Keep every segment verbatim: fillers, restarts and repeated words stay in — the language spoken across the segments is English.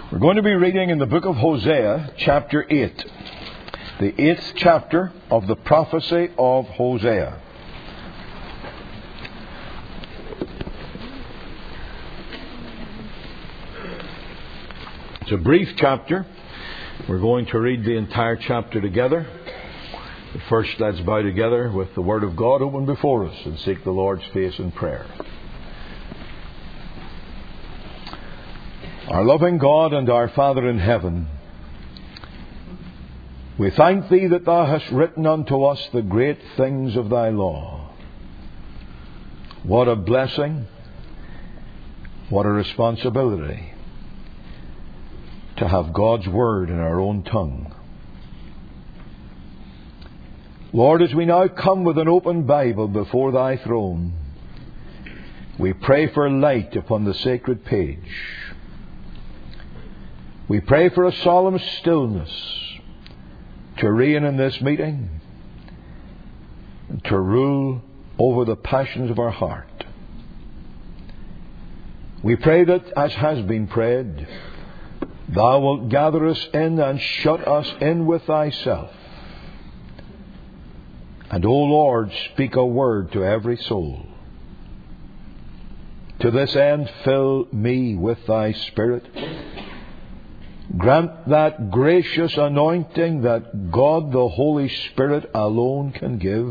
We're going to be reading in the book of Hosea, chapter eight. The eighth chapter of the prophecy of Hosea. It's a brief chapter. We're going to read the entire chapter together. But first, let's bow together with the Word of God open before us and seek the Lord's face in prayer. Our loving God and our Father in heaven, we thank Thee that Thou hast written unto us the great things of Thy law. What a blessing, what a responsibility to have God's Word in our own tongue. Lord, as we now come with an open Bible before Thy throne, we pray for light upon the sacred page. We pray for a solemn stillness to reign in this meeting and to rule over the passions of our heart. We pray that, as has been prayed, Thou wilt gather us in and shut us in with Thyself. And, O Lord, speak a word to every soul. To this end, fill me with Thy Spirit. Grant that gracious anointing that God the Holy Spirit alone can give.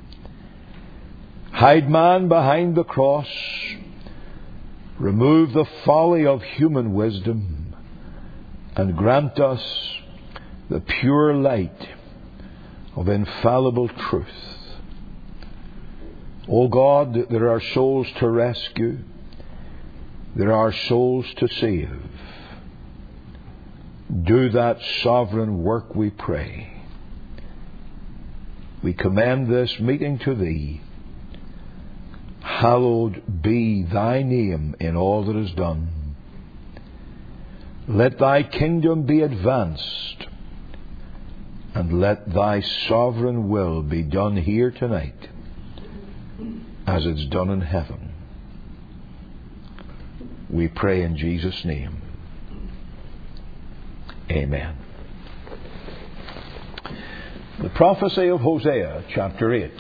Hide man behind the cross. Remove the folly of human wisdom. And grant us the pure light of infallible truth. O God, there are souls to rescue. There are souls to save. Do that sovereign work, we pray. We commend this meeting to Thee. Hallowed be Thy name in all that is done. Let Thy kingdom be advanced, and let Thy sovereign will be done here tonight, as it's done in heaven. We pray in Jesus' name. Amen. The prophecy of Hosea, chapter eight.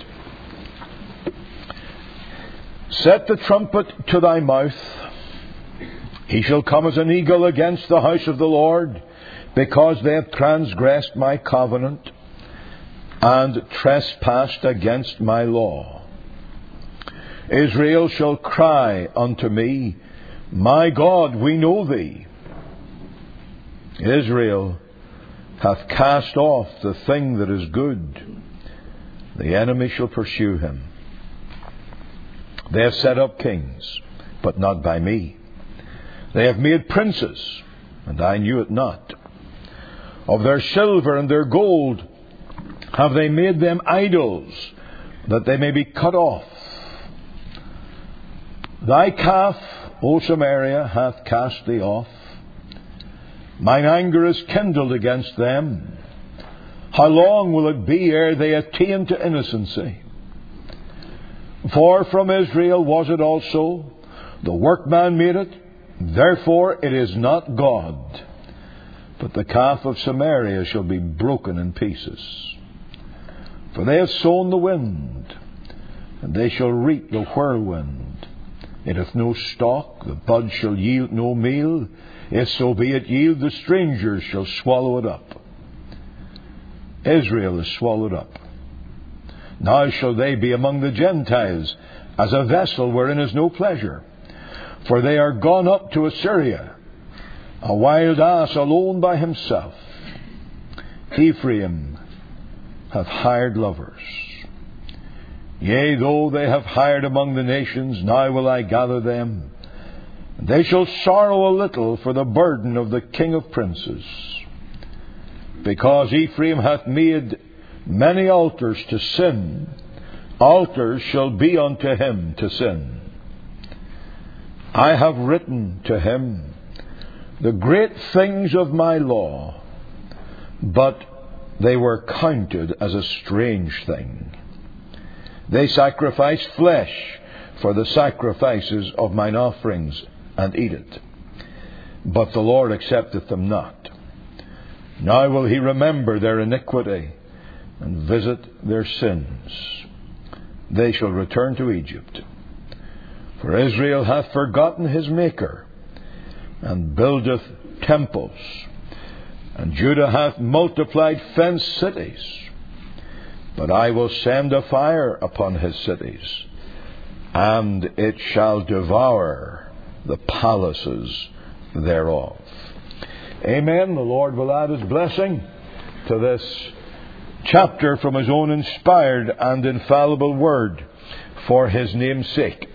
Set the trumpet to thy mouth. He shall come as an eagle against the house of the Lord, because they have transgressed my covenant and trespassed against my law. Israel shall cry unto me, My God, we know Thee. Israel hath cast off the thing that is good. The enemy shall pursue him. They have set up kings, but not by me. They have made princes, and I knew it not. Of their silver and their gold have they made them idols, that they may be cut off. Thy calf, O Samaria, hath cast thee off. Mine anger is kindled against them. How long will it be ere they attain to innocency? For from Israel was it also, the workman made it, therefore it is not God. But the calf of Samaria shall be broken in pieces. For they have sown the wind, and they shall reap the whirlwind. It hath no stalk, the bud shall yield no meal. If so be it yield, the strangers shall swallow it up. Israel is swallowed up. Now shall they be among the Gentiles, as a vessel wherein is no pleasure. For they are gone up to Assyria, a wild ass alone by himself. Ephraim hath hired lovers. Yea, though they have hired among the nations, now will I gather them. And they shall sorrow a little for the burden of the King of princes. Because Ephraim hath made many altars to sin, altars shall be unto him to sin. I have written to him the great things of my law, but they were counted as a strange thing. They sacrifice flesh for the sacrifices of mine offerings, and eat it. but the Lord accepteth them not. Now will he remember their iniquity, and visit their sins. They shall return to Egypt. For Israel hath forgotten his Maker, and buildeth temples, and Judah hath multiplied fenced cities. But I will send a fire upon his cities, and it shall devour the palaces thereof. Amen. The Lord will add his blessing to this chapter from his own inspired and infallible word for his name's sake.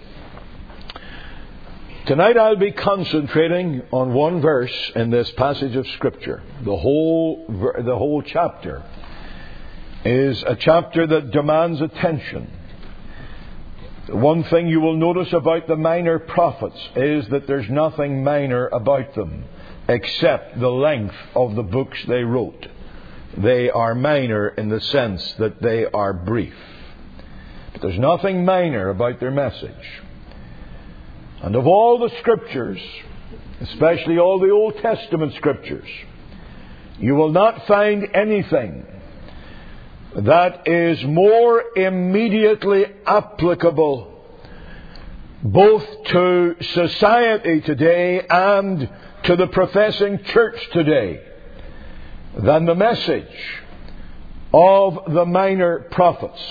Tonight I'll be concentrating on one verse in this passage of Scripture. The whole, the whole chapter is a chapter that demands attention. One thing you will notice about the minor prophets is that there's nothing minor about them except the length of the books they wrote. They are minor in the sense that they are brief. But there's nothing minor about their message. And of all the Scriptures, especially all the Old Testament Scriptures, you will not find anything that is more immediately applicable both to society today and to the professing church today than the message of the minor prophets.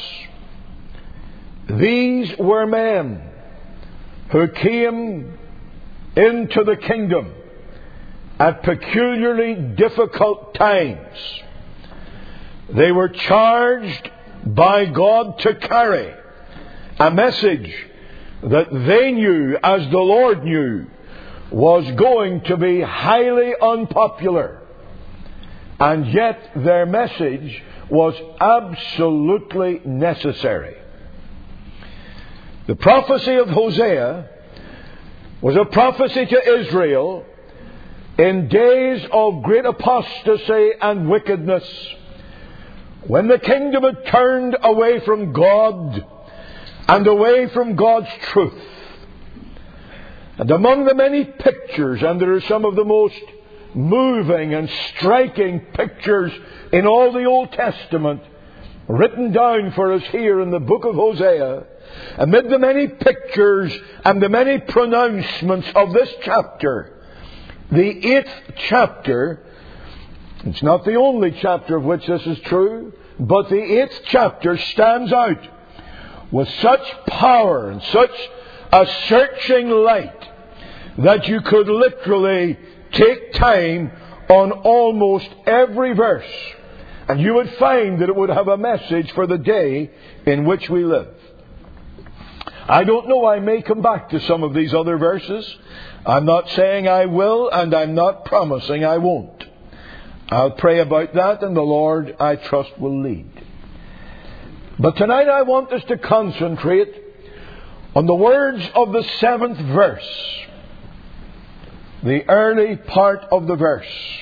These were men who came into the kingdom at peculiarly difficult times. They were charged by God to carry a message that they knew, as the Lord knew, was going to be highly unpopular. And yet their message was absolutely necessary. The prophecy of Hosea was a prophecy to Israel in days of great apostasy and wickedness, when the kingdom had turned away from God and away from God's truth. And among the many pictures, and there are some of the most moving and striking pictures in all the Old Testament written down for us here in the book of Hosea, amid the many pictures and the many pronouncements of this chapter, the eighth chapter, it's not the only chapter of which this is true, but the eighth chapter stands out with such power and such a searching light that you could literally take time on almost every verse, and you would find that it would have a message for the day in which we live. I don't know, I may come back to some of these other verses. I'm not saying I will, and I'm not promising I won't. I'll pray about that, and the Lord, I trust, will lead. But tonight I want us to concentrate on the words of the seventh verse, the early part of the verse.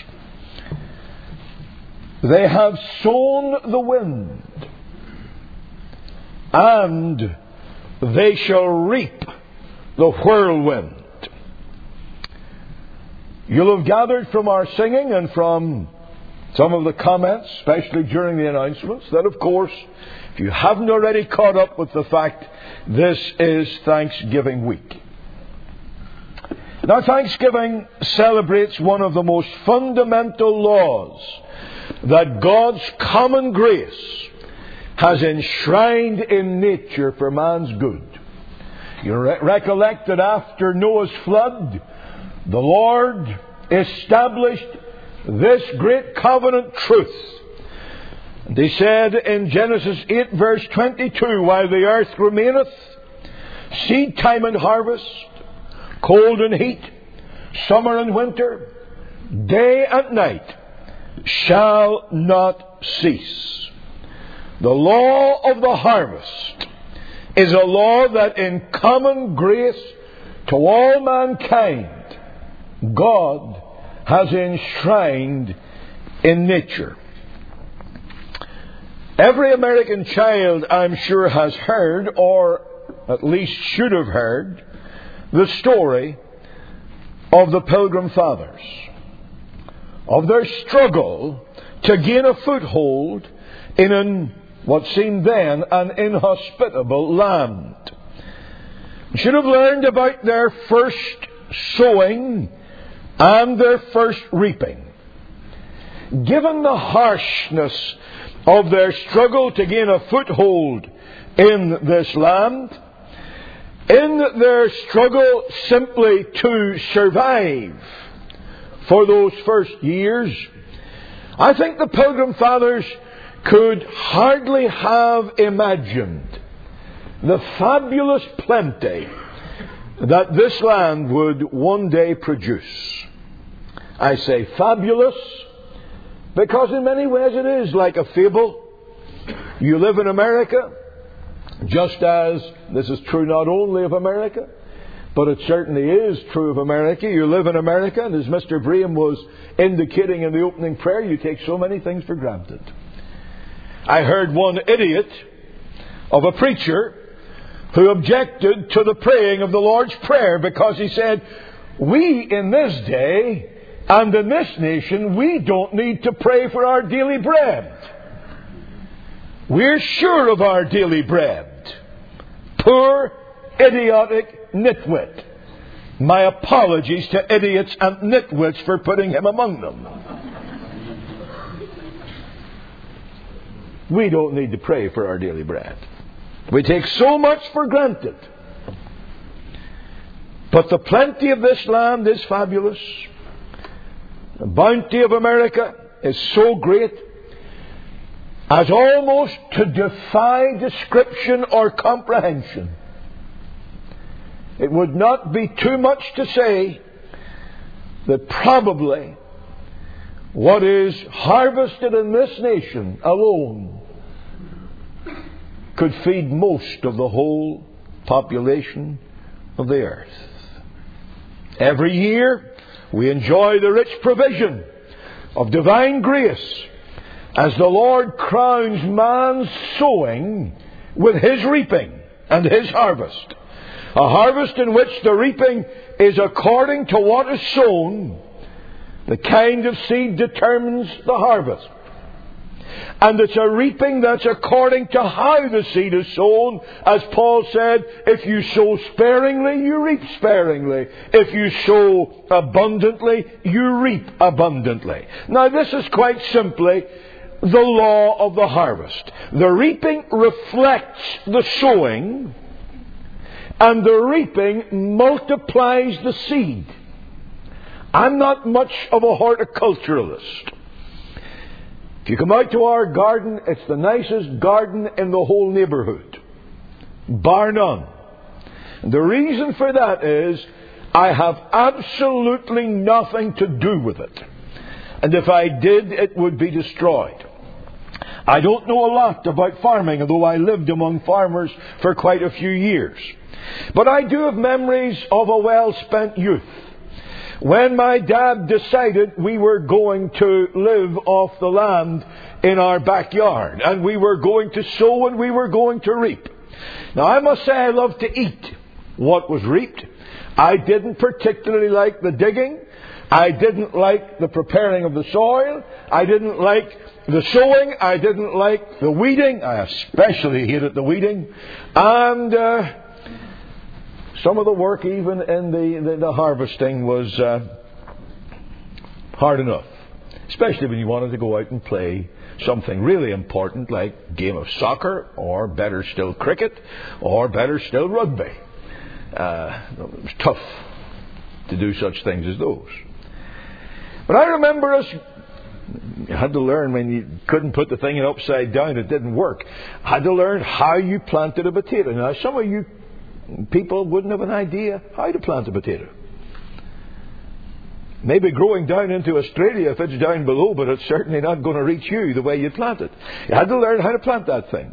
They have sown the wind, and they shall reap the whirlwind. You'll have gathered from our singing and from some of the comments, especially during the announcements, that of course, if you haven't already caught up with the fact, this is Thanksgiving week. Now, Thanksgiving celebrates one of the most fundamental laws that God's common grace has enshrined in nature for man's good. You re- recollect that after Noah's flood, the Lord established this great covenant truth. And he said in Genesis eight verse twenty-two, while the earth remaineth, seed time and harvest, cold and heat, summer and winter, day and night, shall not cease. The law of the harvest is a law that in common grace to all mankind, God has enshrined in nature. Every American child, I'm sure, has heard, or at least should have heard, the story of the Pilgrim Fathers, of their struggle to gain a foothold in an, what seemed then an inhospitable land. You should have learned about their first sowing and their first reaping. Given the harshness of their struggle to gain a foothold in this land, in their struggle simply to survive for those first years, I think the Pilgrim Fathers could hardly have imagined the fabulous plenty that this land would one day produce. I say fabulous because in many ways it is like a fable. You live in America, just as this is true not only of America, but it certainly is true of America. You live in America, and as Mister Braham was indicating in the opening prayer, you take so many things for granted. I heard one idiot of a preacher who objected to the praying of the Lord's Prayer because he said, we in this day and in this nation, we don't need to pray for our daily bread. We're sure of our daily bread. Poor, idiotic nitwit. My apologies to idiots and nitwits for putting him among them. We don't need to pray for our daily bread. We take so much for granted. But the plenty of this land is fabulous. The bounty of America is so great as almost to defy description or comprehension. It would not be too much to say that probably what is harvested in this nation alone could feed most of the whole population of the earth. Every year we enjoy the rich provision of divine grace as the Lord crowns man's sowing with His reaping and His harvest. A harvest in which the reaping is according to what is sown. The kind of seed determines the harvest. And it's a reaping that's according to how the seed is sown. As Paul said, if you sow sparingly, you reap sparingly. If you sow abundantly, you reap abundantly. Now this is quite simply the law of the harvest. The reaping reflects the sowing, and the reaping multiplies the seed. I'm not much of a horticulturalist. If you come out to our garden, it's the nicest garden in the whole neighbourhood, bar none. And the reason for that is I have absolutely nothing to do with it. And if I did, it would be destroyed. I don't know a lot about farming, although I lived among farmers for quite a few years. But I do have memories of a well-spent youth. When my dad decided we were going to live off the land in our backyard, and we were going to sow and we were going to reap. Now I must say I love to eat what was reaped. I didn't particularly like the digging. I didn't like the preparing of the soil. I didn't like the sowing. I didn't like the weeding. I especially hated the weeding. And uh, some of the work even in the, the, the harvesting was uh, hard enough. Especially when you wanted to go out and play something really important like a game of soccer, or better still cricket, or better still rugby. Uh, it was tough to do such things as those. But I remember us, you had to learn when you couldn't put the thing upside down, it didn't work. I had to learn how you planted a potato. Now some of you people wouldn't have an idea how to plant a potato. Maybe growing down into Australia if it's down below, but it's certainly not going to reach you the way you plant it. You had to learn how to plant that thing.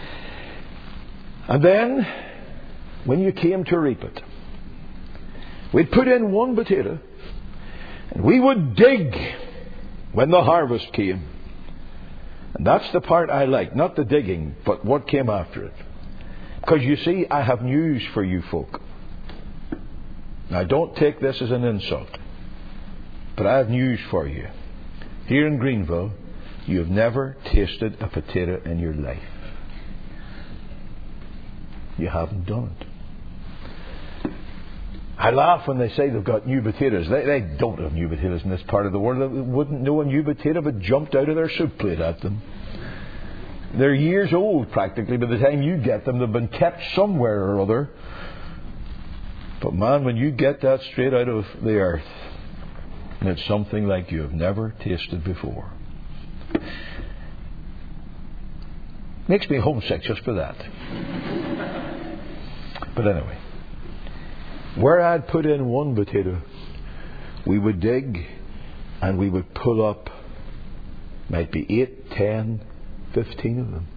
And then, when you came to reap it, we'd put in one potato, and we would dig when the harvest came. And that's the part I like, not the digging, but what came after it. Because you see, I have news for you folk. Now, don't take this as an insult, but I have news for you. Here in Greenville, you have never tasted a potato in your life. You haven't done it. I laugh when they say they've got new potatoes. They, they don't have new potatoes in this part of the world. They wouldn't know a new potato if it jumped out of their soup plate at them. They're years old practically by the time you get them. They've been kept somewhere or other. But man, when you get that straight out of the earth, it's something like you have never tasted before. Makes me homesick just for that. But anyway, where I'd put in one potato, we would dig and we would pull up, might be eight, ten, fifteen of them.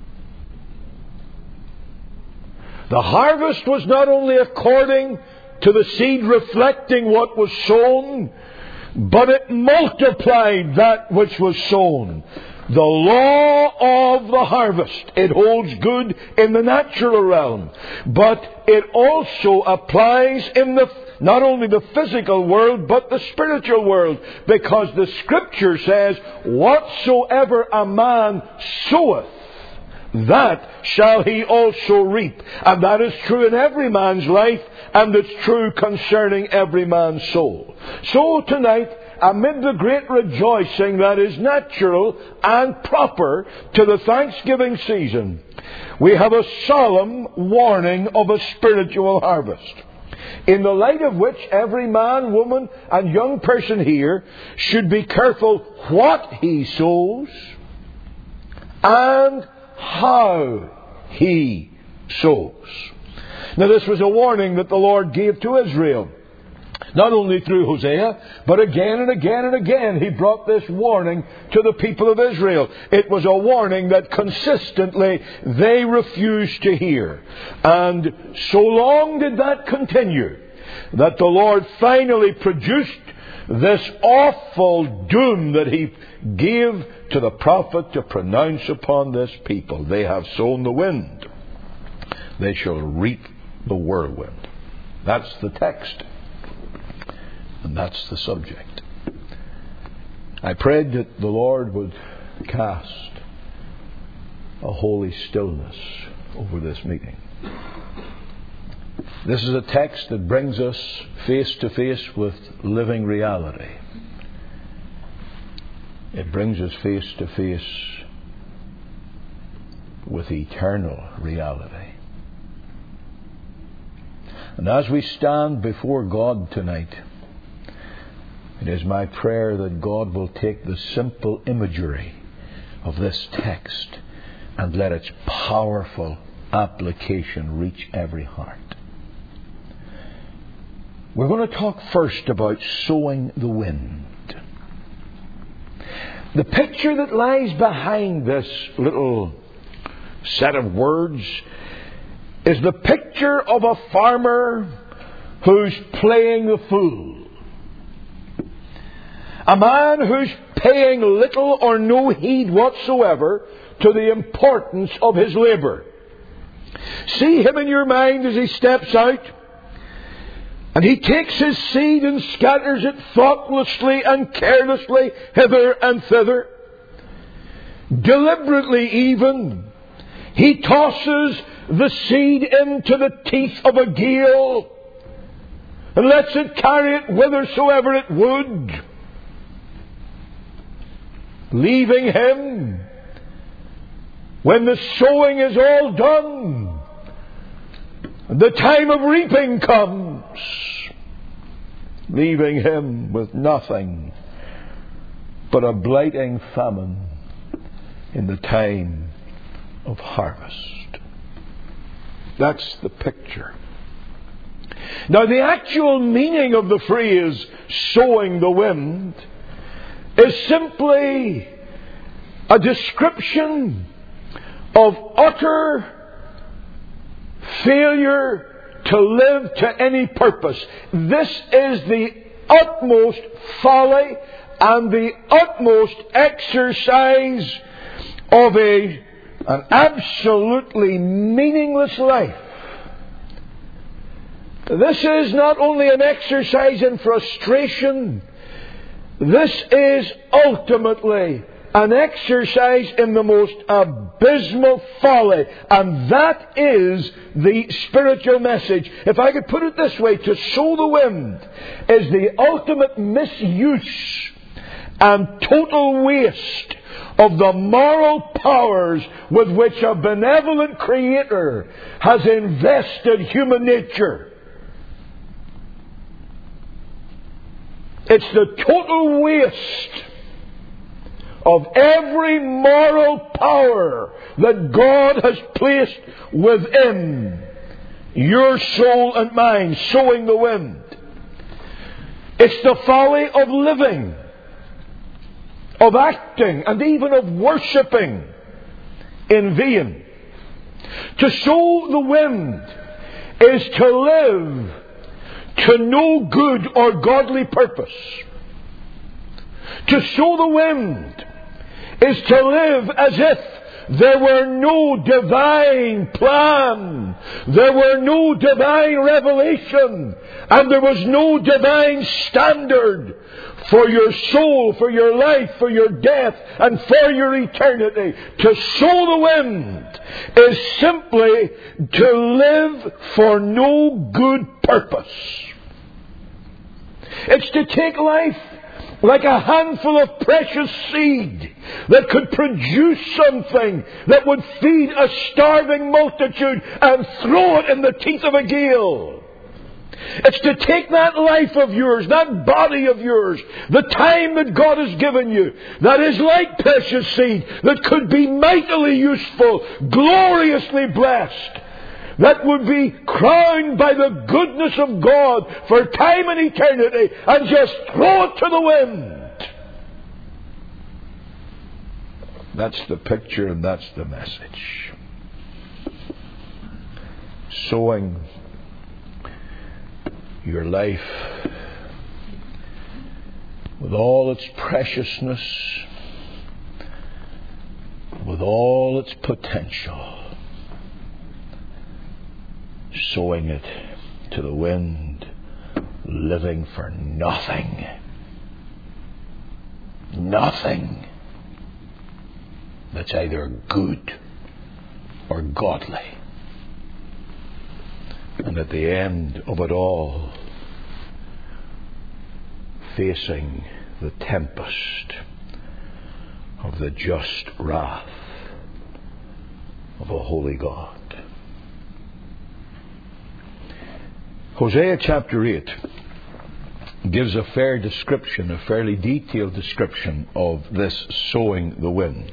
The harvest was not only according to the seed reflecting what was sown, but it multiplied that which was sown. The law of the harvest, it holds good in the natural realm, but it also applies in the not only the physical world, but the spiritual world, because the Scripture says, whatsoever a man soweth, that shall he also reap. And that is true in every man's life, and it's true concerning every man's soul. So tonight, amid the great rejoicing that is natural and proper to the Thanksgiving season, we have a solemn warning of a spiritual harvest, in the light of which every man, woman, and young person here should be careful what he sows and how he sows. Now, this was a warning that the Lord gave to Israel. Not only through Hosea, but again and again and again He brought this warning to the people of Israel. It was a warning that consistently they refused to hear. And so long did that continue that the Lord finally produced this awful doom that He gave to the prophet to pronounce upon this people. They have sown the wind. They shall reap the whirlwind. That's the text. And that's the subject. I prayed that the Lord would cast a holy stillness over this meeting. This is a text that brings us face to face with living reality. It brings us face to face with eternal reality. And as we stand before God tonight, it is my prayer that God will take the simple imagery of this text and let its powerful application reach every heart. We're going to talk first about sowing the wind. The picture that lies behind this little set of words is the picture of a farmer who's playing the fool. A man who's paying little or no heed whatsoever to the importance of his labour. See him in your mind as he steps out, and he takes his seed and scatters it thoughtlessly and carelessly hither and thither. Deliberately even, he tosses the seed into the teeth of a gale and lets it carry it whithersoever it would, leaving him, when the sowing is all done, the time of reaping comes, leaving him with nothing but a blighting famine in the time of harvest. That's the picture. Now, the actual meaning of the phrase sowing the wind is simply a description of utter failure to live to any purpose. This is the utmost folly and the utmost exercise of a, an absolutely meaningless life. This is not only an exercise in frustration, this is ultimately an exercise in the most abysmal folly. And that is the spiritual message. If I could put it this way, to sow the wind is the ultimate misuse and total waste of the moral powers with which a benevolent Creator has invested human nature. It's the total waste of every moral power that God has placed within your soul and mine, sowing the wind. It's the folly of living, of acting, and even of worshipping in vain. To sow the wind is to live to no good or godly purpose. To sow the wind is to live as if there were no divine plan, there were no divine revelation, and there was no divine standard for your soul, for your life, for your death, and for your eternity. To sow the wind is simply to live for no good purpose. It's to take life like a handful of precious seed that could produce something that would feed a starving multitude and throw it in the teeth of a gale. It's to take that life of yours, that body of yours, the time that God has given you, that is like precious seed, that could be mightily useful, gloriously blessed, that would be crowned by the goodness of God for time and eternity, and just throw it to the wind. That's the picture and that's the message. Sowing your life with all its preciousness, with all its potential, sowing it to the wind, living for nothing. Nothing that's either good or godly. And at the end of it all, facing the tempest of the just wrath of a holy God. Hosea chapter eight gives a fair description, a fairly detailed description of this sowing the wind.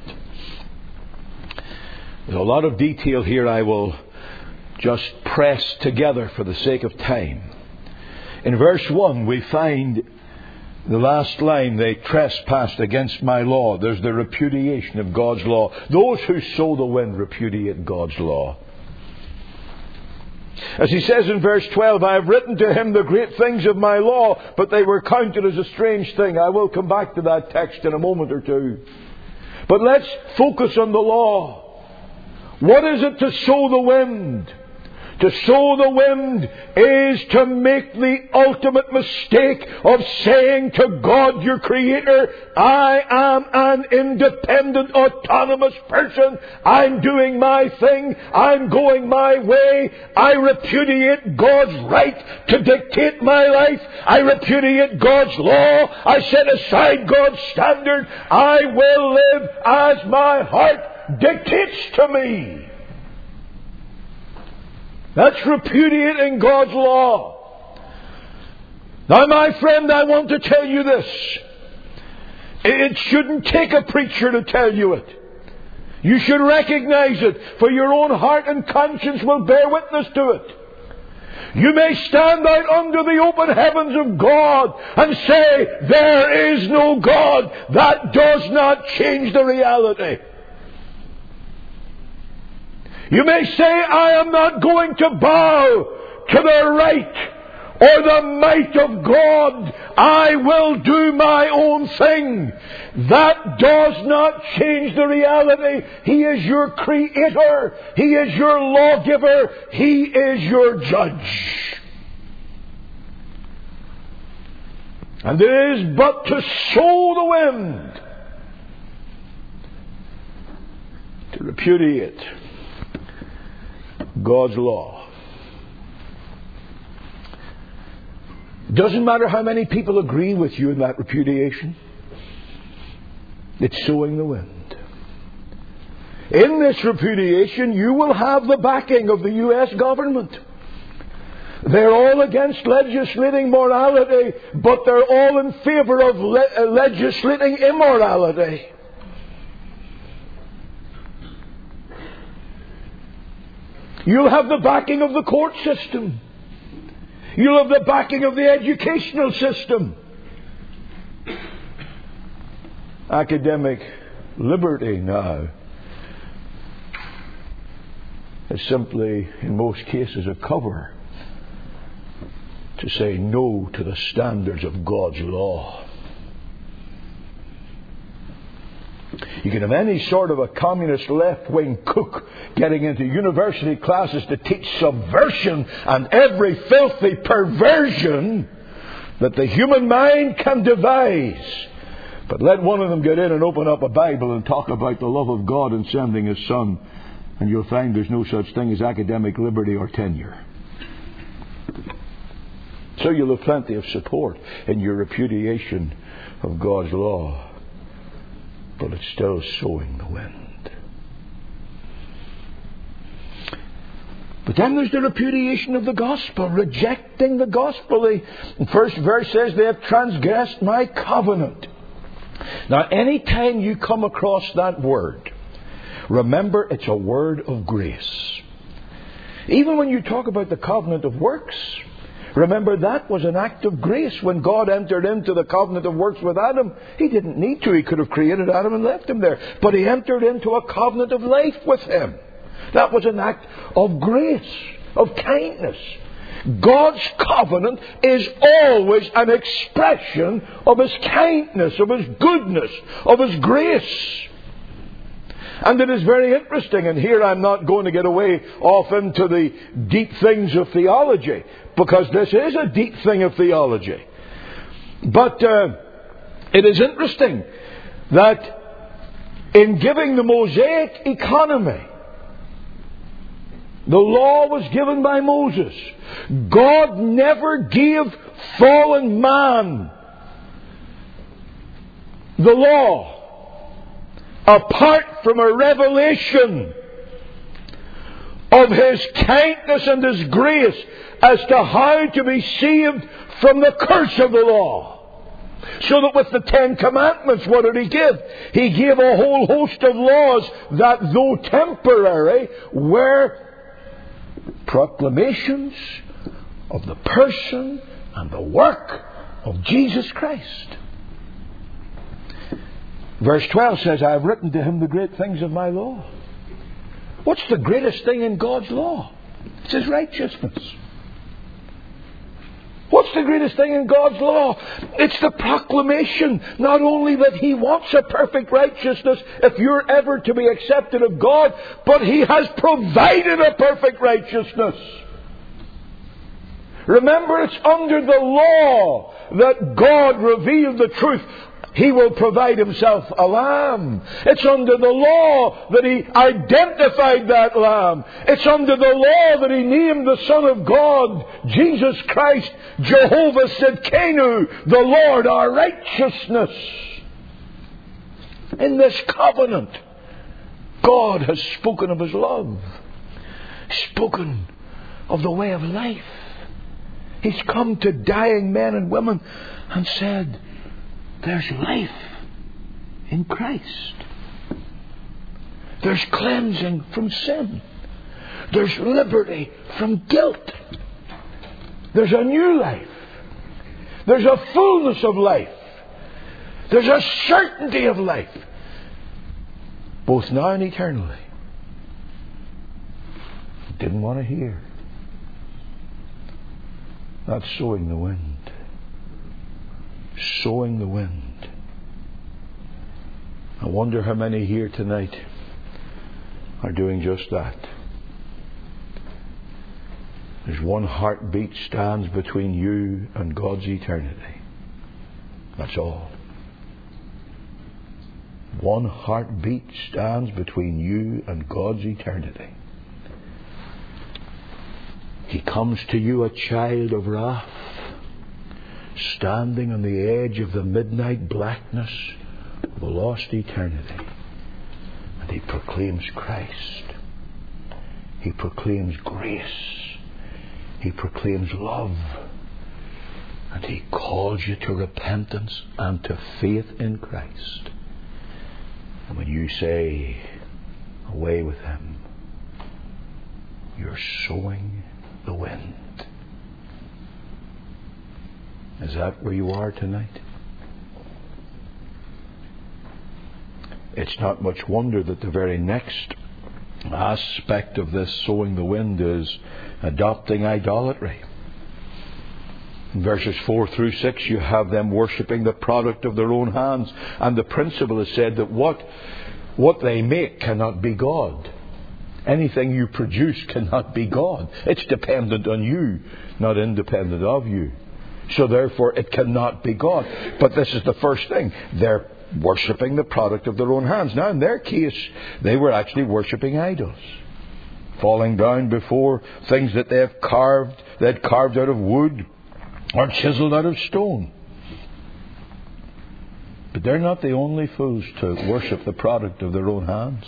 There's a lot of detail here I will just press together for the sake of time. In verse one we find the last line, they trespassed against my law. There's the repudiation of God's law. Those who sow the wind repudiate God's law. As he says in verse twelve, I have written to him the great things of my law, but they were counted as a strange thing. I will come back to that text in a moment or two. But let's focus on the law. What is it to sow the wind? To sow the wind is to make the ultimate mistake of saying to God, your Creator, I am an independent, autonomous person. I'm doing my thing. I'm going my way. I repudiate God's right to dictate my life. I repudiate God's law. I set aside God's standard. I will live as my heart dictates to me. That's repudiating God's law. Now, my friend, I want to tell you this. It shouldn't take a preacher to tell you it. You should recognize it, for your own heart and conscience will bear witness to it. You may stand out under the open heavens of God and say, there is no God. That does not change the reality. You may say, I am not going to bow to the right or the might of God. I will do my own thing. That does not change the reality. He is your Creator. He is your lawgiver. He is your judge. And it is but to sow the wind, to repudiate God's law. Doesn't matter how many people agree with you in that repudiation. It's sowing the wind. In this repudiation, you will have the backing of the U S government. They're all against legislating morality, but they're all in favor of le- legislating immorality. You'll have the backing of the court system. You'll have the backing of the educational system. Academic liberty now is simply, in most cases, a cover to say no to the standards of God's law. You can have any sort of a communist left-wing cook getting into university classes to teach subversion and every filthy perversion that the human mind can devise. But let one of them get in and open up a Bible and talk about the love of God in sending His Son, and you'll find there's no such thing as academic liberty or tenure. So you'll have plenty of support in your repudiation of God's law. But it's still sowing the wind. But then there's the repudiation of the gospel, rejecting the gospel. The first verse says, they have transgressed my covenant. Now, any time you come across that word, remember it's a word of grace. Even when you talk about the covenant of works, remember that was an act of grace. When God entered into the covenant of works with Adam, He didn't need to. He could have created Adam and left him there. But He entered into a covenant of life with him. That was an act of grace, of kindness. God's covenant is always an expression of His kindness, of His goodness, of His grace. And it is very interesting, and here I'm not going to get away off into the deep things of theology, because this is a deep thing of theology. But uh, it is interesting that in giving the Mosaic economy, the law was given by Moses. God never gave fallen man the law apart from a revelation of His kindness and His grace as to how to be saved from the curse of the law. So that with the Ten Commandments, what did He give? He gave a whole host of laws that, though temporary, were proclamations of the person and the work of Jesus Christ. Verse twelve says, I have written to him the great things of my law. What's the greatest thing in God's law? It's His righteousness. What's the greatest thing in God's law? It's the proclamation, not only that He wants a perfect righteousness if you're ever to be accepted of God, but He has provided a perfect righteousness. Remember, it's under the law that God revealed the truth. He will provide Himself a lamb. It's under the law that He identified that lamb. It's under the law that He named the Son of God, Jesus Christ, Jehovah Sidkenu, the Lord our righteousness. In this covenant, God has spoken of His love, spoken of the way of life. He's come to dying men and women and said, there's life in Christ. There's cleansing from sin. There's liberty from guilt. There's a new life. There's a fullness of life. There's a certainty of life, both now and eternally. Didn't want to hear. That's sowing the wind. Sowing the wind. I wonder how many here tonight are doing just that. There's one heartbeat stands between you and God's eternity. That's all. One heartbeat stands between you and God's eternity. He comes to you, a child of wrath, standing on the edge of the midnight blackness of a lost eternity. And He proclaims Christ. He proclaims grace. He proclaims love. And He calls you to repentance and to faith in Christ. And when you say, away with Him, you're sowing the wind. Is that where you are tonight? It's not much wonder that the very next aspect of this sowing the wind is adopting idolatry. In verses four through six, you have them worshipping the product of their own hands. And the principle is said that what, what they make cannot be God. Anything you produce cannot be God. It's dependent on you, not independent of you. So therefore it cannot be God. But this is the first thing. They're worshipping the product of their own hands. Now in their case, they were actually worshipping idols. Falling down before things that they have carved, they had carved out of wood or chiseled out of stone. But they're not the only fools to worship the product of their own hands.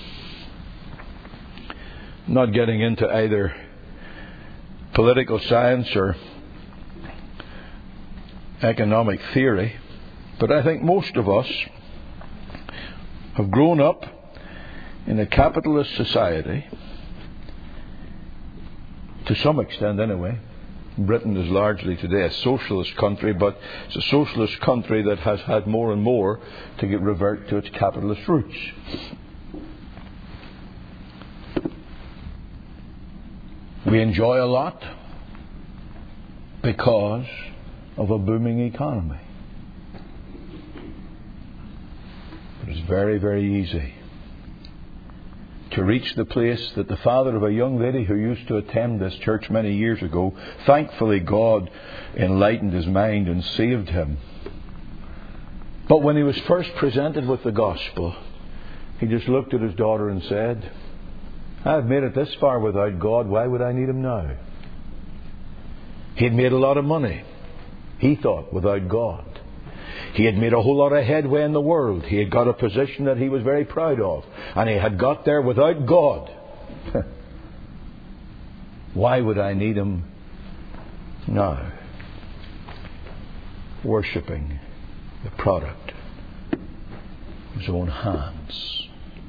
Not getting into either political science or economic theory, but I think most of us have grown up in a capitalist society, to some extent anyway. Britain is largely today a socialist country, but it's a socialist country that has had more and more to get revert to its capitalist roots. We enjoy a lot because of a booming economy. But it's very, very easy to reach the place that the father of a young lady who used to attend this church many years ago, thankfully God enlightened his mind and saved him. But when he was first presented with the gospel, he just looked at his daughter and said, I've made it this far without God, why would I need Him now? He had made a lot of money, he thought, without God. He had made a whole lot of headway in the world. He had got a position that he was very proud of. And he had got there without God. Why would I need Him now? Worshipping the product of his own hands.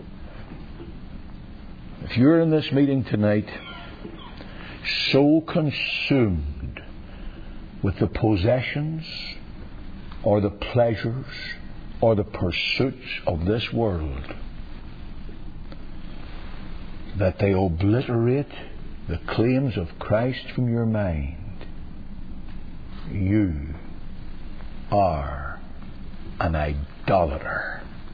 If you're in this meeting tonight so consumed with the possessions or the pleasures or the pursuits of this world that they obliterate the claims of Christ from your mind, you are an idolater.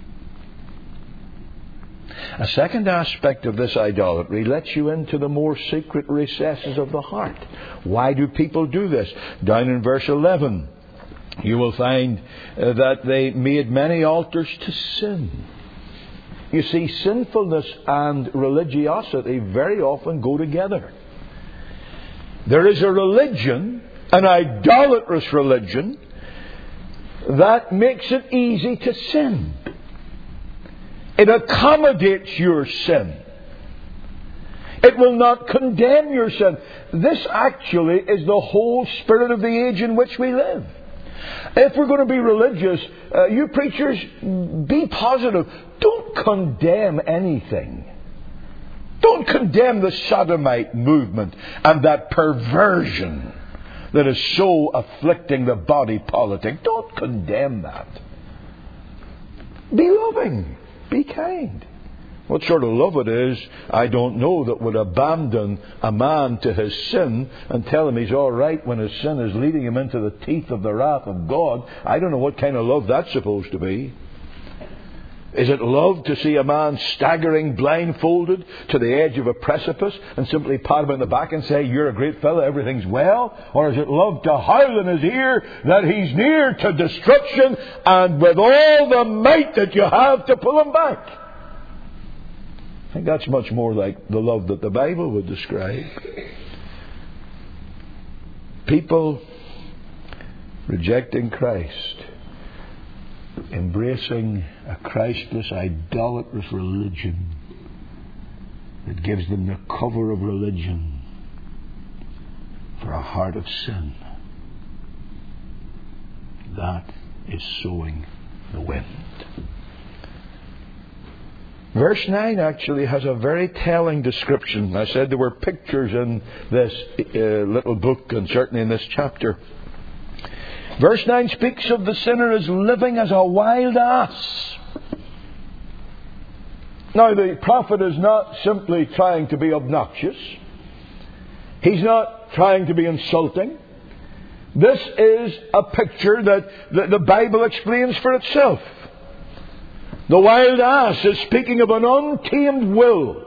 A second aspect of this idolatry lets you into the more secret recesses of the heart. Why do people do this? Down in verse eleven, you will find uh, that they made many altars to sin. You see, sinfulness and religiosity very often go together. There is a religion, an idolatrous religion, that makes it easy to sin. It accommodates your sin. It will not condemn your sin. This actually is the whole spirit of the age in which we live. If we're going to be religious, uh, you preachers, be positive. Don't condemn anything. Don't condemn the sodomite movement and that perversion that is so afflicting the body politic. Don't condemn that. Be loving. Be kind. What sort of love it is, I don't know, that would abandon a man to his sin and tell him he's all right when his sin is leading him into the teeth of the wrath of God. I don't know what kind of love that's supposed to be. Is it love to see a man staggering blindfolded to the edge of a precipice and simply pat him on the back and say, "You're a great fellow, everything's well"? Or is it love to howl in his ear that he's near to destruction and with all the might that you have to pull him back? I think that's much more like the love that the Bible would describe. People rejecting Christ, embracing a Christless, idolatrous religion that gives them the cover of religion for a heart of sin. That is sowing the wind. Verse nine actually has a very telling description. I said there were pictures in this uh, little book, and certainly in this chapter. Verse nine speaks of the sinner as living as a wild ass. Now, the prophet is not simply trying to be obnoxious. He's not trying to be insulting. This is a picture that the, the Bible explains for itself. The wild ass is speaking of an untamed will.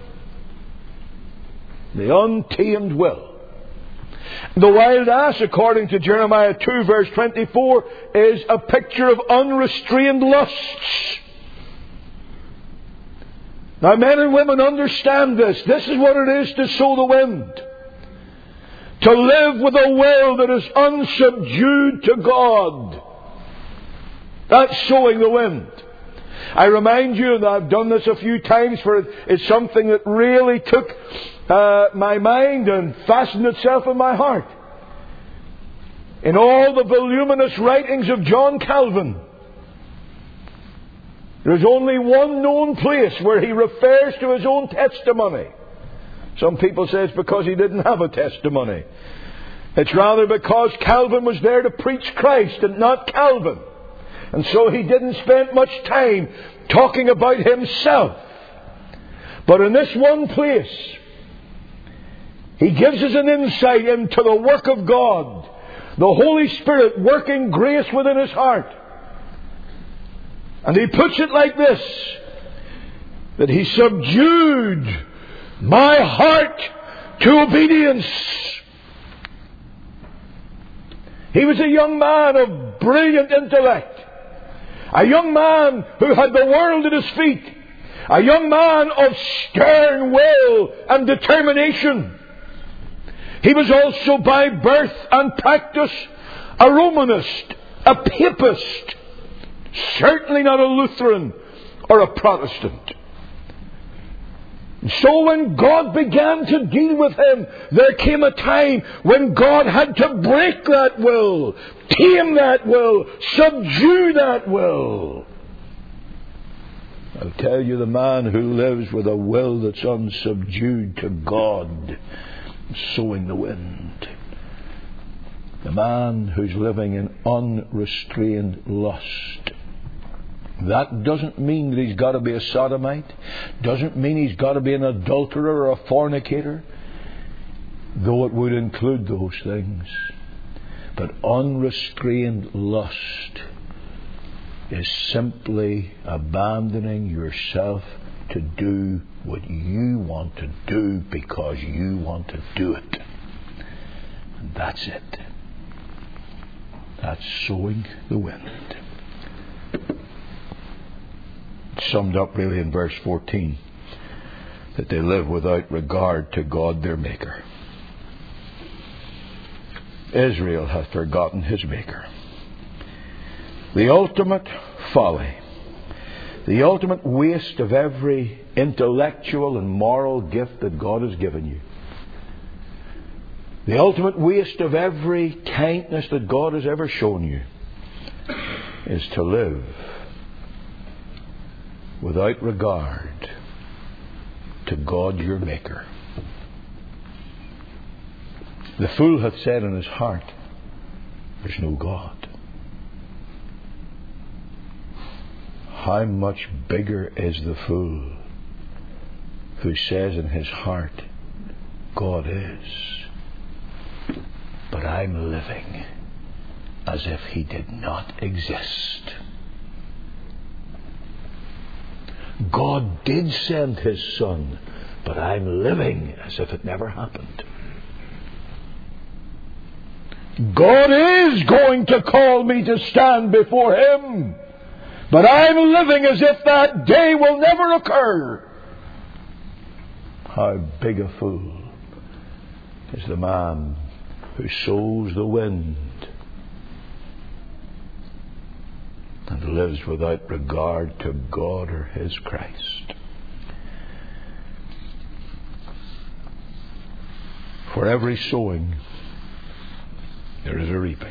The untamed will. The wild ass, according to Jeremiah two verse twenty-four, is a picture of unrestrained lusts. Now, men and women, understand this. This is what it is to sow the wind. To live with a will that is unsubdued to God. That's sowing the wind. I remind you, and I've done this a few times, for it's something that really took uh, my mind and fastened itself in my heart. In all the voluminous writings of John Calvin, there's only one known place where he refers to his own testimony. Some people say it's because he didn't have a testimony. It's rather because Calvin was there to preach Christ and not Calvin. And so he didn't spend much time talking about himself. But in this one place, he gives us an insight into the work of God. The Holy Spirit working grace within his heart. And he puts it like this, that he subdued my heart to obedience. He was a young man of brilliant intellect. A young man who had the world at his feet. A young man of stern will and determination. He was also by birth and practice a Romanist, a Papist. Certainly not a Lutheran or a Protestant. So when God began to deal with him, there came a time when God had to break that will, tame that will, subdue that will. I'll tell you, the man who lives with a will that's unsubdued to God, sowing the wind. The man who's living in unrestrained lust. That doesn't mean that he's got to be a sodomite. Doesn't mean he's got to be an adulterer or a fornicator. Though it would include those things. But unrestrained lust is simply abandoning yourself to do what you want to do because you want to do it. And that's it. That's sowing the wind. Summed up really in verse fourteen, that they live without regard to God their Maker. Israel hath forgotten his Maker. The ultimate folly, the ultimate waste of every intellectual and moral gift that God has given you, the ultimate waste of every kindness that God has ever shown you, is to live without regard to God your Maker. The fool hath said in his heart, there's no God. How much bigger is the fool who says in his heart, God is, but I'm living as if he did not exist. God did send His Son, but I'm living as if it never happened. God is going to call me to stand before Him, but I'm living as if that day will never occur. How big a fool is the man who sows the wind and lives without regard to God or His Christ. For every sowing, there is a reaping.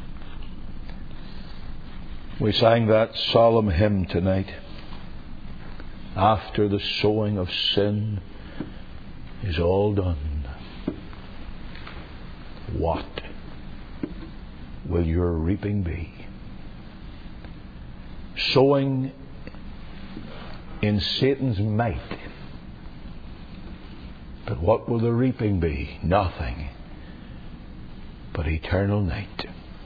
We sang that solemn hymn tonight. After the sowing of sin is all done, what will your reaping be? Sowing in Satan's might. But what will the reaping be? Nothing but eternal night.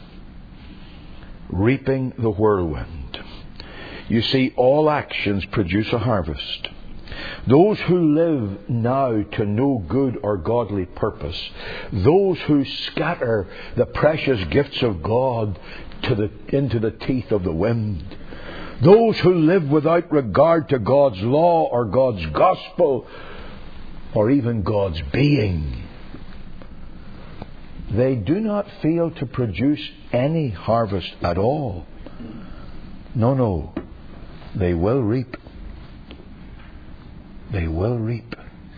Reaping the whirlwind. You see, all actions produce a harvest. Those who live now to no good or godly purpose, those who scatter the precious gifts of God to the, into the teeth of the wind, those who live without regard to God's law or God's gospel or even God's being, they do not fail to produce any harvest at all. No, no. They will reap. They will reap.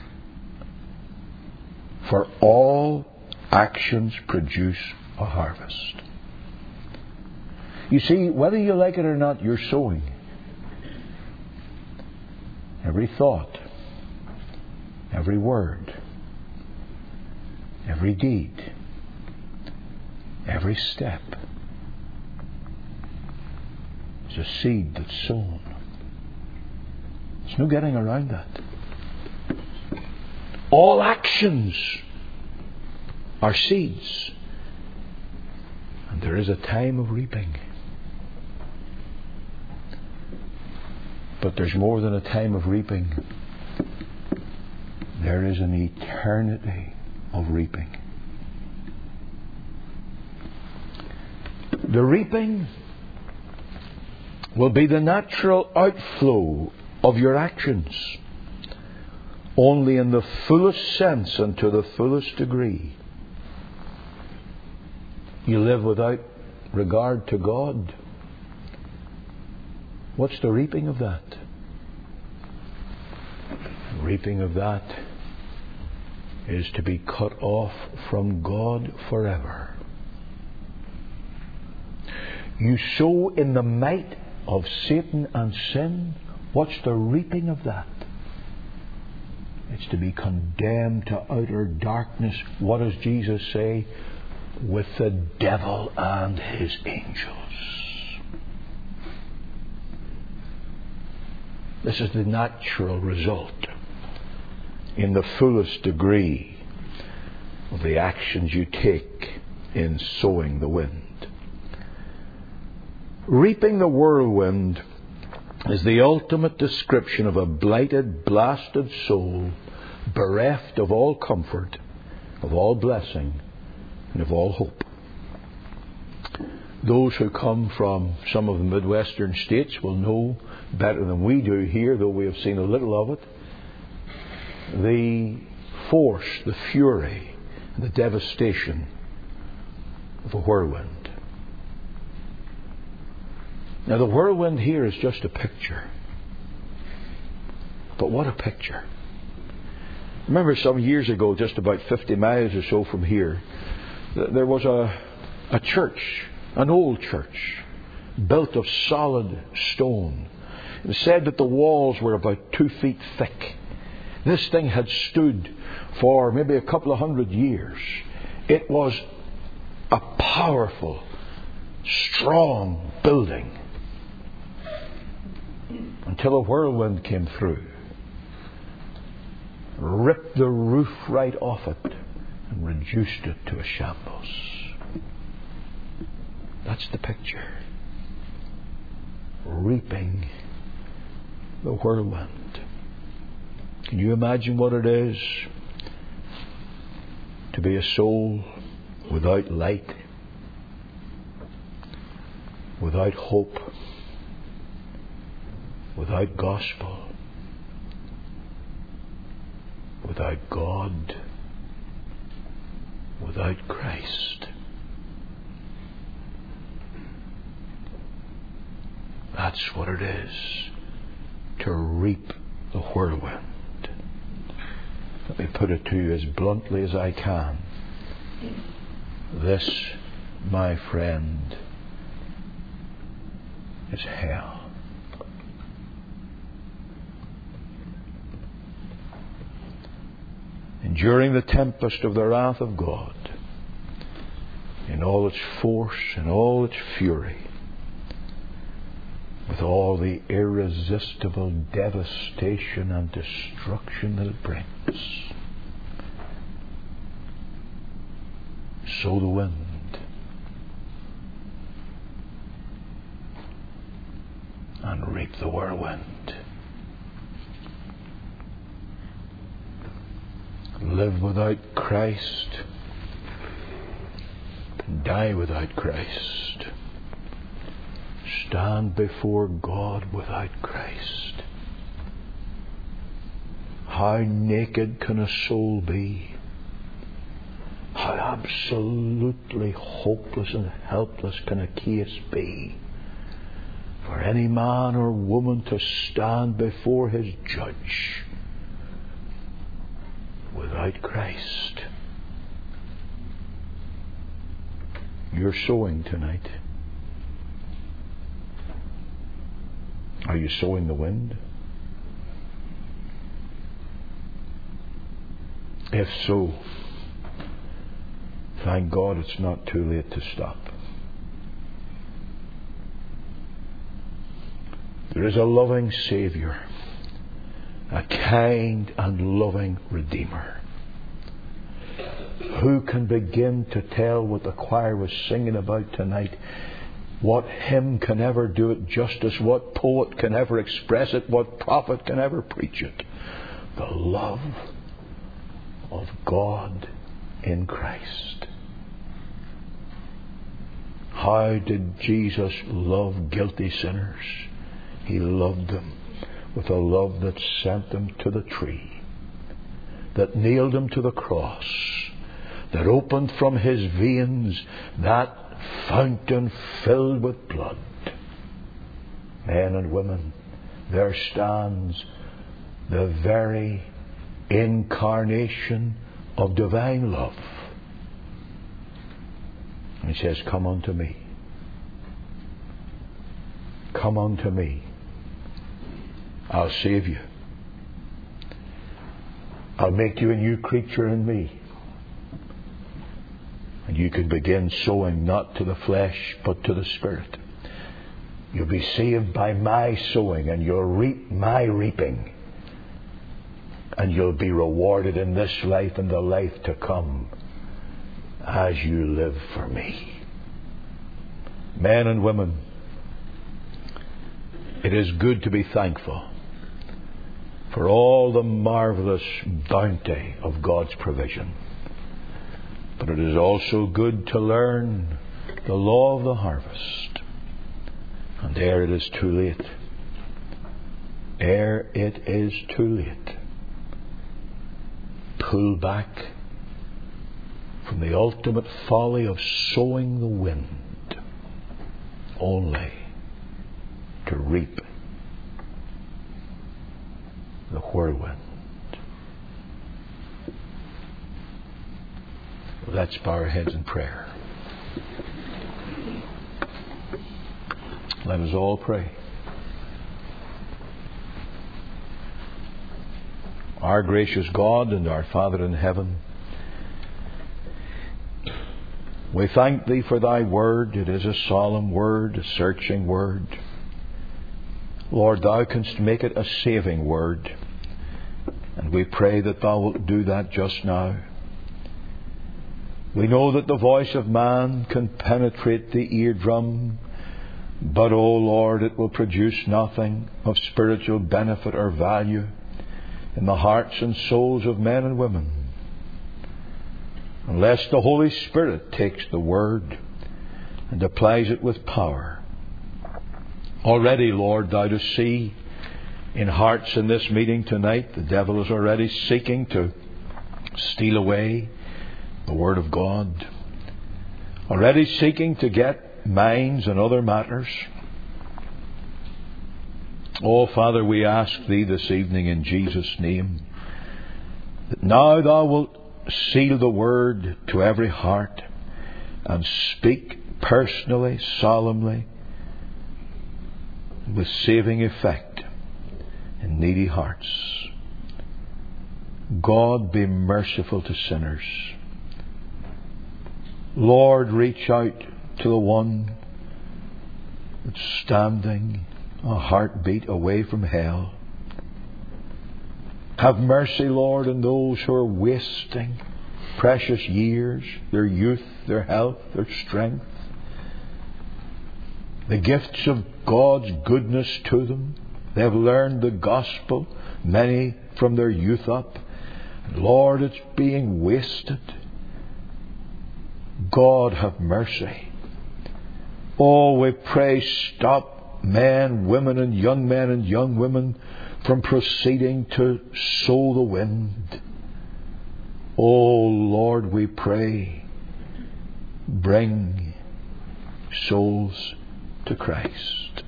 For all actions produce a harvest. You see, whether you like it or not, you're sowing. Every thought, every word, every deed, every step is a seed that's sown. There's no getting around that. All actions are seeds. And there is a time of reaping. But there's more than a time of reaping. There is an eternity of reaping. The reaping will be the natural outflow of your actions, only in the fullest sense and to the fullest degree. You live without regard to God. What's the reaping of that? The reaping of that is to be cut off from God forever. You sow in the might of Satan and sin. What's the reaping of that? It's to be condemned to outer darkness. What does Jesus say? With the devil and his angels. This is the natural result in the fullest degree of the actions you take in sowing the wind. Reaping the whirlwind is the ultimate description of a blighted, blasted soul, bereft of all comfort, of all blessing, and of all hope. Those who come from some of the Midwestern states will know better than we do here, though we have seen a little of it, the force, the fury, and the devastation of a whirlwind. Now, the whirlwind here is just a picture. But what a picture. Remember some years ago, just about fifty miles or so from here, there was a, a church, an old church, built of solid stone. It said that the walls were about two feet thick. This thing had stood for maybe a couple of hundred years. It was a powerful, strong building. Until a whirlwind came through, ripped the roof right off it, and reduced it to a shambles. That's the picture. Reaping the whirlwind. Can you imagine what it is to be a soul without light, without hope, without gospel, without God, without Christ? That's what it is to reap the whirlwind. Let me put it to you as bluntly as I can. This, my friend, is hell. Enduring the tempest of the wrath of God in all its force and all its fury, with all the irresistible devastation and destruction that it brings. Sow the wind and reap the whirlwind. Live without Christ, die without Christ. Stand before God without Christ. How naked can a soul be? How absolutely hopeless and helpless can a case be for any man or woman to stand before his judge without Christ? You're sowing tonight. Are you sowing the wind? If so, thank God it's not too late to stop. There is a loving Saviour, a kind and loving Redeemer, who can begin to tell what the choir was singing about tonight? What hymn can ever do it justice? What poet can ever express it? What prophet can ever preach it? The love of God in Christ. How did Jesus love guilty sinners? He loved them with a love that sent them to the tree, that nailed them to the cross, that opened from His veins that fountain filled with blood. Men and women, there stands the very incarnation of divine love. And He says, come unto me. Come unto me. I'll save you. I'll make you a new creature in me. And you can begin sowing not to the flesh but to the Spirit. You'll be saved by my sowing, and you'll reap my reaping. And you'll be rewarded in this life and the life to come as you live for me. Men and women, it is good to be thankful for all the marvelous bounty of God's provision. But it is also good to learn the law of the harvest. And ere it is too late, ere it is too late, pull back from the ultimate folly of sowing the wind, only to reap the whirlwind. Let's bow our heads in prayer. Let us all pray. Our gracious God and our Father in heaven, we thank Thee for Thy word. It is a solemn word, a searching word. Lord, Thou canst make it a saving word. And we pray that Thou wilt do that just now. We know that the voice of man can penetrate the eardrum But, O Lord, it will produce nothing of spiritual benefit or value in the hearts and souls of men and women unless the Holy Spirit takes the Word and applies it with power. Already, Lord, Thou dost see in hearts in this meeting tonight, the devil is already seeking to steal away the Word of God, already seeking to get minds and other matters. Oh, Father, we ask Thee this evening in Jesus' name that now Thou wilt seal the Word to every heart and speak personally, solemnly, with saving effect in needy hearts. God, be merciful to sinners. Lord, reach out to the one that's standing a heartbeat away from hell. Have mercy, Lord, on those who are wasting precious years, their youth, their health, their strength, the gifts of God's goodness to them. They have learned the gospel, many from their youth up. Lord, it's being wasted. God, have mercy. Oh, we pray, stop men, women, and young men and young women from proceeding to sow the wind. Oh, Lord, we pray, bring souls to Christ.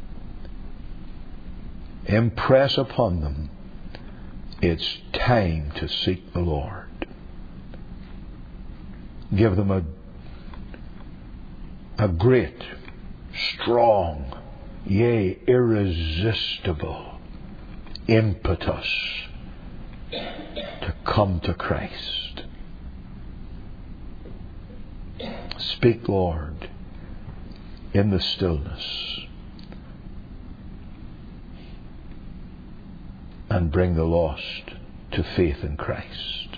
Impress upon them, it's time to seek the Lord. Give them a, a great, strong, yea, irresistible impetus to come to Christ. Speak, Lord, in the stillness, and bring the lost to faith in Christ.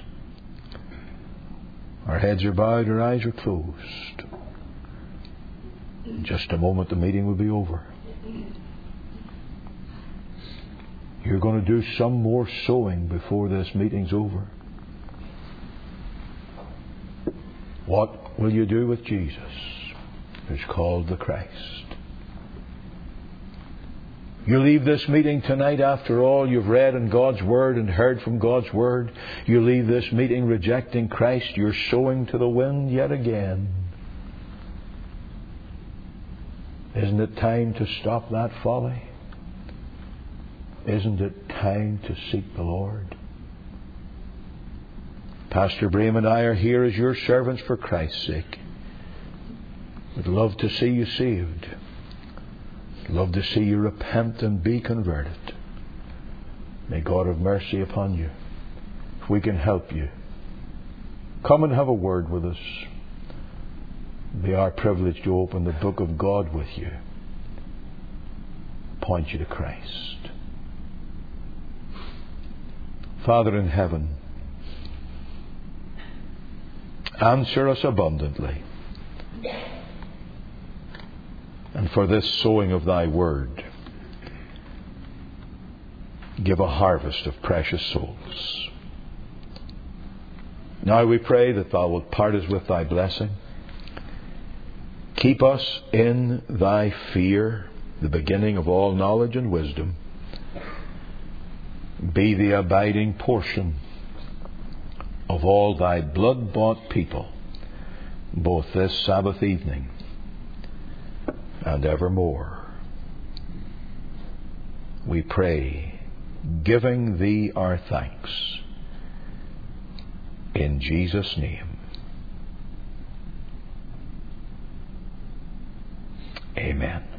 Our heads are bowed, our eyes are closed. In just a moment the meeting will be over. You're going to do some more sowing before this meeting's over. What will you do with Jesus, who's called the Christ? You leave this meeting tonight, after all you've read in God's Word and heard from God's Word. You leave this meeting rejecting Christ. You're sowing to the wind yet again. Isn't it time to stop that folly? Isn't it time to seek the Lord? Pastor Braham and I are here as your servants for Christ's sake. We'd love to see you saved. We'd love to see you repent and be converted. May God have mercy upon you. If we can help you, come and have a word with us. It'll be our privilege to open the book of God with you. Point you to Christ. Father in heaven, answer us abundantly. And for this sowing of Thy Word, give a harvest of precious souls. Now we pray that Thou wilt part us with Thy blessing. Keep us in Thy fear, the beginning of all knowledge and wisdom. Be the abiding portion of all Thy blood-bought people, both this Sabbath evening and evermore. We pray, giving Thee our thanks. In Jesus' name. Amen.